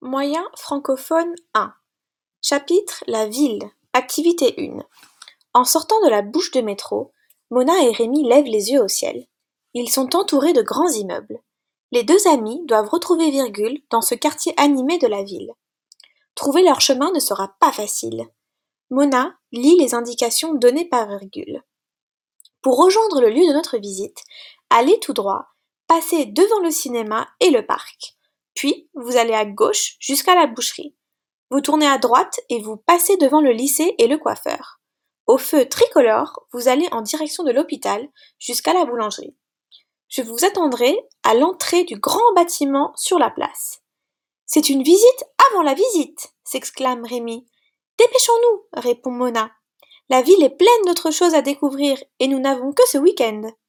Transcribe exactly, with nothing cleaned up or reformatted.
Moyen francophone un. Chapitre La ville. Activité un. En sortant de la bouche de métro, Mona et Rémi lèvent les yeux au ciel. Ils sont entourés de grands immeubles. Les deux amis doivent retrouver Virgule dans ce quartier animé de la ville. Trouver leur chemin ne sera pas facile. Mona lit les indications données par Virgule. Pour rejoindre le lieu de notre visite, allez tout droit, passez devant le cinéma et le parc. Puis, vous allez à gauche jusqu'à la boucherie. Vous tournez à droite et vous passez devant le lycée et le coiffeur. Au feu tricolore, vous allez en direction de l'hôpital jusqu'à la boulangerie. Je vous attendrai à l'entrée du grand bâtiment sur la place. C'est une visite avant la visite, s'exclame Rémi. Dépêchons-nous, répond Mona. La ville est pleine d'autres choses à découvrir et nous n'avons que ce week-end.